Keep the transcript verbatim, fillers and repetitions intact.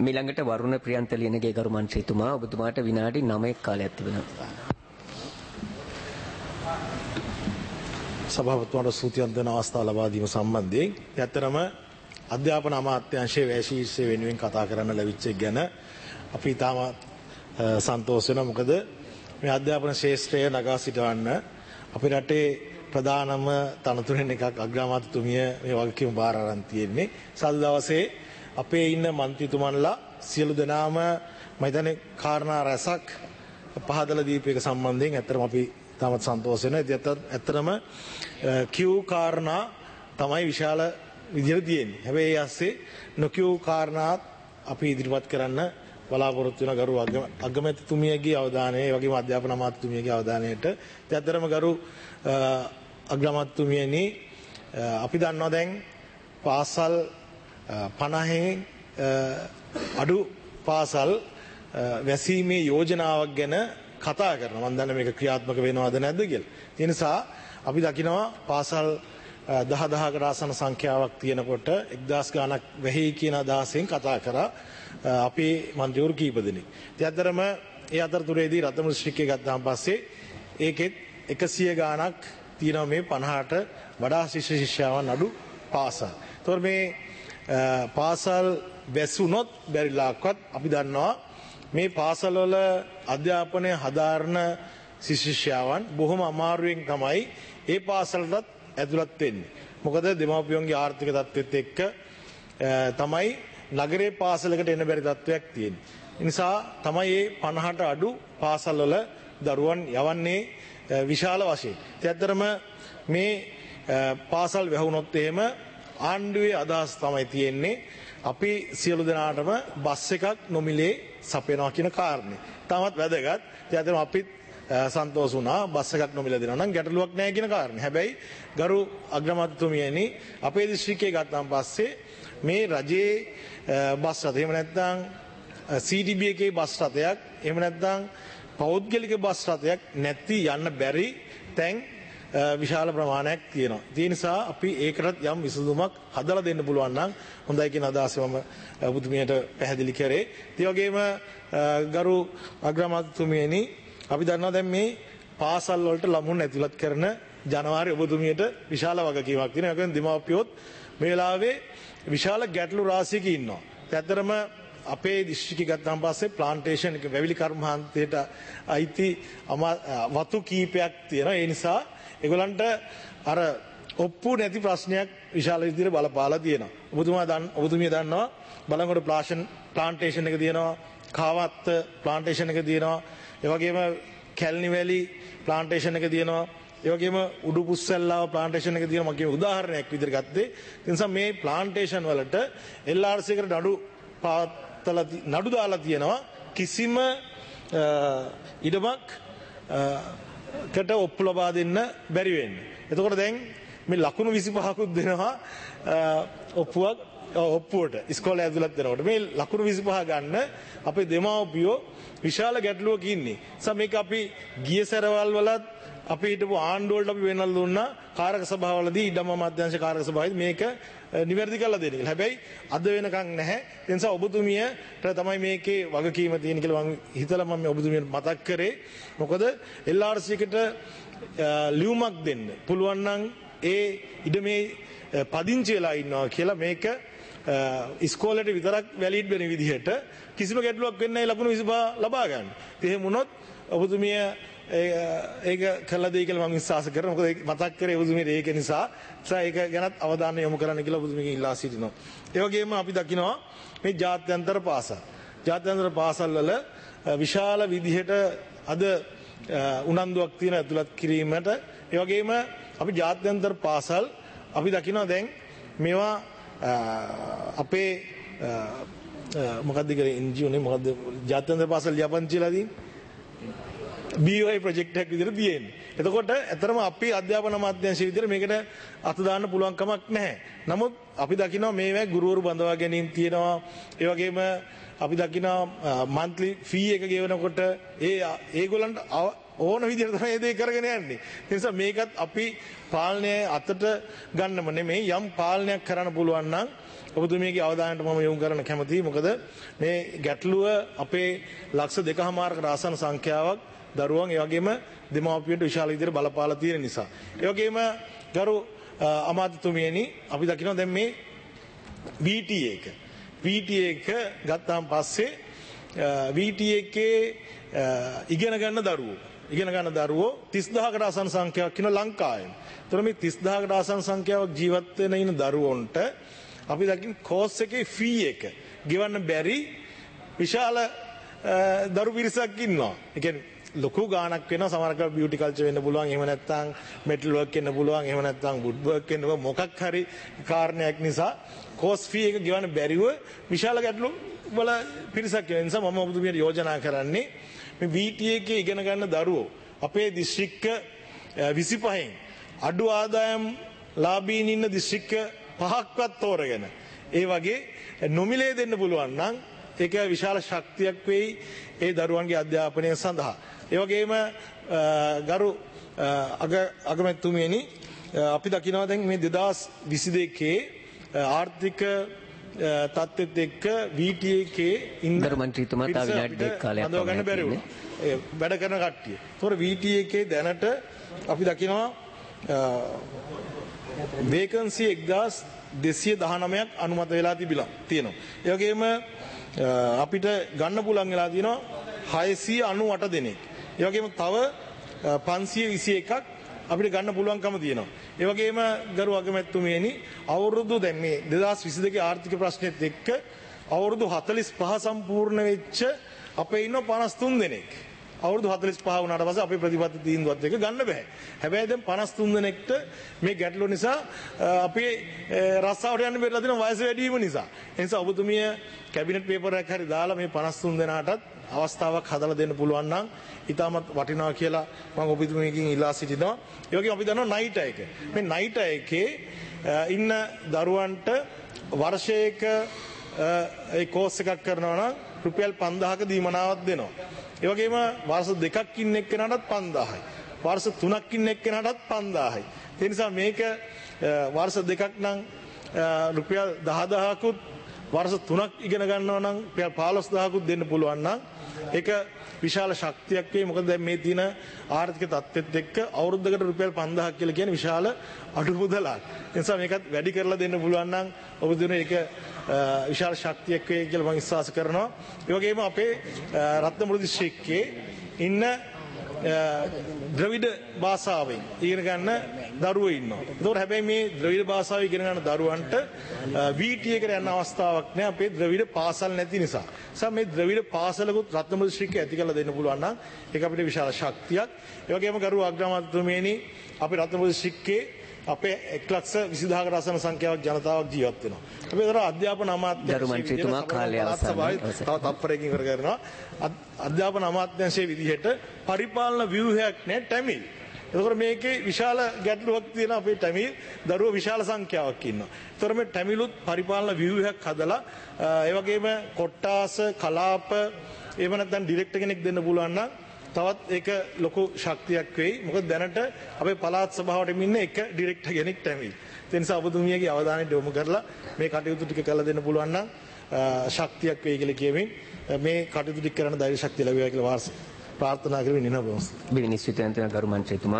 මිළඟට වරුණ ප්‍රියන්ත ලියනගේ ගරු මන්ත්‍රීතුමා ඔබතුමාට විනාඩි නවයක් කාලයක් තිබෙනවා. සභාපතිතුමාට ස්තුතියක් දෙන අවස්ථාව ලබා දීම සම්බන්ධයෙන් ඇත්තරම අධ්‍යාපන අමාත්‍යාංශයේ වැශීෂ්‍ය වෙනුවෙන් කතා කරන්න ලැබිච්ච එක ගැන අපි තාම සන්තෝෂ වෙනවා. මොකද මේ අධ්‍යාපන ශාස්ත්‍රය නගා සිටවන්න අපේ රටේ ප්‍රධානම තනතුරෙන් එකක් අග්‍රාමාත්‍යතුමිය මේ වගකීම බාර අරන් තියෙන්නේ. සල් දවසේ අපේ ඉන්න මන්ත්‍රීතුමන්ලා සියලු දෙනාම මම හිතන්නේ කාරණා රැසක් පහදලා දීප එක සම්බන්ධයෙන් ඇත්තටම අපි තාමත් සන්තෝෂ වෙනවා. ඒත් ඇත්තටම කියු කාරණා තමයි විශාල විදිහට තියෙන්නේ. හැබැයි ඒ ඇස්සේ නොකියු කාරණාත් අපි ඉදිරිපත් කරන්න බලාපොරොත්තු වෙන ගරු අගමැතිතුමියගේ අවධානය, ඒ වගේම අධ්‍යාපන අමාත්‍යතුමියගේ අවධානයට. ඒත් ඇත්තටම ගරු අග්‍රාමාත්‍යතුමියනි අපි දන්නවා දැන් පාසල් පනහෙන් අඩු පාසල් වැසීමේ යෝජනාවක් ගැන කතා කරනවා. මම දන්නේ මේක ක්‍රියාත්මක වෙනවද නැද්ද කියලා. ඒ නිසා අපි දකිනවා පාසල් දහ දහකට ආසන සංඛ්‍යාවක් තියෙනකොට එක්දාස් ගාණක් වෙහි කියන අදහසෙන් කතා කරා අපේ මන්ත්‍රීවරු කීප දෙනෙක්. ඒ අතරම ඒ අතරතුරේදී රත්න දිස්ත්‍රික්කය ගත්තාන් පස්සේ ඒකෙත් එකසිය ගාණක් තියෙනවා මේ පනහට වඩා ශිෂ්‍ය ශිෂ්‍යාවන් අඩු පාසල්. ඒතකොට මේ පාසල් වැසුනොත් බැරිලාක්වත් අපි දන්නවා මේ පාසල්වල අධ්‍යාපනය හදාරන ශිෂ්‍යයන් බොහොම අමාරුවෙන් තමයි ඒ පාසලටත් ඇතුළත් වෙන්නේ. මොකද දෙමාපියන්ගේ ආර්ථික තත්ත්වෙත් එක්ක තමයි නගරේ පාසලකට එන්න බැරි තත්ත්වයක් තියෙන්නේ. ඒ නිසා තමයි මේ පනහට අඩු පාසල්වල දරුවන් යවන්නේ විශාල වශයෙන්. ඒ ඇත්තරම මේ පාසල් වැහුනොත් එහෙම ආණ්ඩුවේ අදහස් තමයි තියෙන්නේ අපි සියලු දෙනාටම බස් එකක් නොමිලේ සපයනවා කියන කාරණේ. තාමත් වැදගත්. ඒ අතරම අපිත් සන්තෝෂ වුණා බස් එකක් නොමිලේ දෙනවා නම් ගැටලුවක් නැහැ කියන කාරණේ. හැබැයි ගරු අග්‍රාමාත්‍යතුමියනි අපේ දිස්ත්‍රික්කයේ ගත්තාන් පස්සේ මේ රජයේ බස් රථ එහෙම නැත්නම් සී ඩී බී එකේ බස් රථයක් එහෙම නැත්නම් පෞද්ගලික බස් රථයක් නැති යන්න බැරි තැන් විශාල ප්‍රමාණයක් තියෙනවා. ඒ නිසා අපි ඒකටත් යම් විසඳුමක් හදලා දෙන්න පුළුවන් නම් හොඳයි කියන අදහස මම ඔබතුමියට පැහැදිලි කරේ. ඒ වගේම ගරු අග්‍රාමාත්‍යතුමියනි අපි දන්නවා දැන් මේ පාසල් වලට ළමුන් ඇතුළත් කරන ජනවාරි ඔබතුමියට විශාල වගකීමක් තියෙනවා. ඒකෙන් දෙමාපියොත් මේ වෙලාවේ විශාල ගැටලු රාශියක ඉන්නවා. ඇත්තටම අපේ දිස්ත්‍රික්කය ගත්තාන් පස්සේ ප්ලාන්ටේෂන් එක වැවිලි කර්මාන්තයට අයිති වතු කීපයක් තියෙනවා. ඒ නිසා ඒගොල්ලන්ට අර ඔප්පු නැති ප්‍රශ්නයක් විශාල විදිහට බලපාලා තියෙනවා. ඔබතුමා දන්න ඔබතුමිය දන්නවා බලංගොඩ ප්ලාෂන් ප්ලාන්ටේෂන් එක තියෙනවා, කාවත්ත ප්ලාන්ටේෂන් එක තියෙනවා, ඒ වගේම කැලණි වැලි ප්ලාන්ටේෂන් එක තියෙනවා, ඒ වගේම උඩුපුස්සල්ලාව ප්ලාන්ටේෂන් එක තියෙනවා. මම කියන උදාහරණයක් විදිහට ගත්තේ. ඒ නිසා මේ ප්ලාන්ටේෂන් වලට එල් ආර් සී එකට නඩු පාත්තලා නඩු දාලා තියෙනවා කිසිම ඉඩමක් කට ඔප්පු ලබා දෙන්න බැරි වෙන්නේ. එතකොට දැන් මේ ලකුණු විසිපහකුත් දෙනවා ඔප්පුවක් ඔප්පුවට ඉස්කෝලේ ඇතුළත් වෙනකොට මේ ලකුණු විසිපහ ගන්න අපේ දෙමාපියෝ විශාල ගැටලුවක ඉන්නේ. නිසා මේක අපි ගිය සැරවල් වලත් අපි හිටපු ආණ්ඩුව වලට අපි වෙනල් දුන්නා කාරක සභාවලදී ඉඩම අමාත්‍යාංශ කාරක සභාවේදී මේක නිවැරදි කරලා දෙන්න කියලා. හැබැයි අද වෙනකන් නැහැ. ඒ නිසා ඔබතුමියට තමයි මේකේ වගකීම තියෙන කියලා මම හිතලා මම ඔබතුමියට මතක් කරේ. මොකද එල් ආර් සී එකට ලියුමක් දෙන්න පුළුවන් නම් ඒ ඉඩමේ පදිංචි වෙලා ඉන්නවා කියලා මේක ඉස්කෝලේට විතරක් වැලිඩ් වෙන විදිහට කිසිම ගැටලුවක් වෙන්නේ නැහැ ලකුණු විසිපහ ලබා ගන්න. එහෙම වුණොත් ඔබතුමිය ඒක කළා දෙයි කියලා මම විශ්වාස කරනවා. මොකද මතක් කරේ ඔබතුමියට ඒක නිසා. ඒක ගැනත් අවධානය යොමු කරන්න කියලා ඔබතුමියගෙන් ඉල්ලා සිටිනවා. ඒ වගේම අපි දකිනවා මේ ජාත්‍යන්තර පාසල්. ජාත්‍යන්තර පාසල් වල විශාල විදිහට අද උනන්දුවක් තියෙන ඇතුළත් කිරීමට. ඒ වගේම අපි ජාත්‍යන්තර පාසල් අපි දකිනවා දැන් මේවා අපේ මොකක්ද කියලා එන් ජී ඕ නේ මොකද්ද ජාත්‍යන්තර පාසල් ලියාපදිංචිලා තියෙන්නේ බී ඔ ආයි ප්‍රොජෙක්ට් එකක් විදිහට තියෙන්නේ. එතකොට ඇත්තටම අපි අධ්‍යාපන අමාත්‍යාංශය විදිහට මේකට අත දාන්න පුළුවන් කමක් නැහැ. නමුත් අපි දකිනවා මේවා ගුරුවරු බඳවා ගැනීම තියෙනවා. ඒ වගේම අපි දකිනවා මන්ත්ලි ෆී එක ගෙවනකොට ඒ ඒගොල්ලන්ට ඕන විදිහට තමයි මේ දේ කරගෙන යන්නේ. ඒ නිසා මේකත් අපි පාලනය අතට ගන්නම නෙමෙයි යම් පාලනයක් කරන්න පුළුවන් නම් ඔබතුමියගේ අවධානයට මම යොමු කරන්න කැමතියි. මොකද මේ ගැටලුව අපේ ලක්ෂ දෙකමාරක ආසන්න සංඛ්‍යාවක් දරුවන් ඒ වගේම දෙමාපියන්ට විශාල විදිහට බලපාලා තියෙන නිසා. ඒ වගේම ගරු අමාත්‍යතුමියනි අපි දකිනවා දැන් මේ වී ටී එක වී ටී එක ගත්තාන් පස්සේ වී ටී එකේ ඉගෙන ගන්න දරුවෝ ඉගෙන ගන්න දරුවෝ තිස් දහසකට ආසන්න සංඛ්‍යාවක් ඉන්න ලංකාවේ. ඒතර මේ තිස් දහසකට ආසන්න සංඛ්‍යාවක් ජීවත් වෙන ඉන්න දරුවන්ට අපි දකින්න කෝස් එකේ ෆී එක ගෙවන්න බැරි විශාල දරු පිරිසක් ඉන්නවා. ඒ කියන්නේ ලොකු ගාණක් වෙනවා. සමහරක බියුටි කල්චර් වෙන්න පුළුවන්. එහෙම නැත්නම් මෙටල් වර්ක් වෙන්න පුළුවන්. එහෙම නැත්නම් වුඩ් වර්ක් වෙන්න පුළුවන්. මොකක් හරි කාරණයක් නිසා කෝස් ෆී එක ගෙවන්න බැරිව විශාල ගැටලු වල පිරිසක් වෙන නිසා මම ඔබතුමියට යෝජනා කරන්නේ මේ වී ටී එකේ ඉගෙන ගන්න දරුවෝ අපේ දිස්ත්‍රික්ක විසිපහෙන් අඩු ආදායම් ලාභීන් ඉන්න දිස්ත්‍රික්ක පහක්වත් තෝරගෙන ඒ වගේ නොමිලේ දෙන්න පුළුවන් නම් ඒක විශාල ශක්තියක් වෙයි ඒ දරුවන්ගේ අධ්‍යාපනය සඳහා. ඒ වගේම ගරු අගමැතිතුමියනි අපි දකිනවා දැන් මේ දෙදහස් විසි දෙකේ ආර්ථික තත්ත්වෙත් එක්ක වී ටී එකේ ඉන්න ගරු මන්ත්‍රීතුමා තව විනාඩි දෙකක් කාලයක් අඳව ගන්න බැරි වුණා. ඒ වැඩ කරන කට්ටිය. ඒතොර වී ටී එකේ දැනට අපි දකිනවා වේකන්සි එක්දාස් දෙසිය දහනවයක් අනුමත වෙලා තිබිලා තියෙනවා. ඒ වගේම අපිට ගන්න පුළුවන් වෙලා තියෙනවා හයසිය අනූඅට දෙනෙක්. ඒ වගේම තව පන්සිය විසි එකක් අපිට ගන්න පුළුවන්කම තියෙනවා. ඒ වගේම ගරු අගමැතිතුමියනි අවුරුදු දැන් මේ දෙදහස් විසි දෙකේ ආර්ථික ප්‍රශ්නෙත් එක්ක අවුරුදු හතළිස් පහ සම්පූර්ණ වෙච්ච අපේ ඉන්න පනස් තුන් දෙනෙක්. අවුරුදු හතළිස් පහ වුණාට පස්සේ අපේ ප්‍රතිපත්ති තීන්දුවත් එක ගන්න බෑ. හැබැයි දැන් පනස් තුන් දෙනෙක්ට මේ ගැටලුව නිසා අපේ රස්සාවට යන්න බැරිලා තියෙන වයස වැඩි වීම නිසා. ඒ නිසා ඔබතුමිය කැබිනට් පේපර් එකක් හරි දාලා මේ පනස් තුන් දෙනාටත් අවස්ථාවක් හදලා දෙන්න පුළුවන් නම් ඉතාමත් වටිනවා කියලා මම ඔබතුමියකින් ඉල්ලා සිටිනවා. ඒ වගේම අපි දන්නවා නයිට් එක. මේ නයිට් එකේ ඉන්න දරුවන්ට වර්ෂයක ඒ කෝස් එකක් කරනවා නම් රුපියල් පන්දාහක දීමනාවක් දෙනවා. ඒ වගේම වර්ෂ දෙකක් ඉන්න එක්කෙනාටත් පන්දාහයි. වර්ෂ තුනක් ඉන්න එක්කෙනාටත් පන්දාහයි. ඒ නිසා මේක වර්ෂ දෙකක් නම් රුපියල් දහදාහකුත් වර්ෂ තුනක් ඉගෙන ගන්නවා නම් රුපියල් පහළොස් දහසකුත් දෙන්න පුළුවන් නම් ඒක විශාල ශක්තියක් වෙයි. මොකද දැන් මේ තියෙන ආර්ථික තත්ත්වෙත් එක්ක අවුරුද්දකට රුපියල් පන්දාහක් කියලා කියන්නේ විශාල අඩු මුදලක්. ඒ නිසා මේකත් වැඩි කරලා දෙන්න පුළුවන් නම් ඔබතුමෝ ඒක විශාල ශක්තියක් වෙයි කියලා මම විශ්වාස කරනවා. ඒ වගේම අපේ රත්නපුර දිස්ත්‍රික්කයේ ඉන්න ද්‍රවිඩ භාෂාවෙන් ඉගෙන ගන්න දරුවෝ ඉන්නවා. ඒතකොට හැබැයි මේ ද්‍රවිඩ භාෂාව ඉගෙන ගන්න දරුවන්ට වී ටී එකට යන්න අවස්ථාවක් නැහැ අපේ ද්‍රවිඩ පාසල් නැති නිසා. නිසා මේ ද්‍රවිඩ පාසලකුත් රත්නපුර දිස්ත්‍රික්කයේ ඇති කරලා දෙන්න පුළුවන් නම් ඒක අපිට විශාල ශක්තියක්. ඒ වගේම ගරු අග්‍රාමාත්‍යතුමනි අපේ රත්නපුර දිස්ත්‍රික්කයේ අපේ එක් ලක්ෂ විසිදහකට ආසන්න සංඛ්‍යාවක් ජනතාවක් ජීවත් වෙනවා. අපි ඒතර අධ්‍යාපන අමාත්‍යාංශයේ කාලය අවසන්යි. තව තත්පරයකින් කර කරනවා. අධ්‍යාපන අමාත්‍යාංශයේ විදිහට පරිපාලන ව්‍යුහයක් නැහැ ටැමිල්. ඒතකොට මේකේ විශාල ගැටලුවක් තියෙනවා අපේ ටැමිල් දරුවෝ විශාල සංඛ්‍යාවක් ඉන්නවා. ඒතර මේ ටැමිලුත් පරිපාලන ව්‍යුහයක් හදලා ඒ වගේම කොට්ටාස කලාප එහෙම නැත්නම් ඩිරෙක්ටර් කෙනෙක් දෙන්න පුළුවන් නම් තවත් ඒක ලොකු ශක්තියක් වෙයි. මොකද දැනට අපේ පළාත් සභාවට ඉන්න එක ඩිරෙක්ටර් කෙනෙක් ටැමිල්. ඒ නිසා ඔබතුමියගේ අවධානයට යොමු කරලා මේ කටයුතු ටික කරලා දෙන්න පුළුවන් නම් ශක්තියක් වෙයි කියලා කියමින් මේ කටයුතු ටික කරන ධෛර්ය ශක්තිය ලැබේවා කියලා වාර්තා ප්‍රාර්ථනා කරමින් ඉනවා. බිනිස් විතන්තන ගරු මන්ත්‍රීතුමා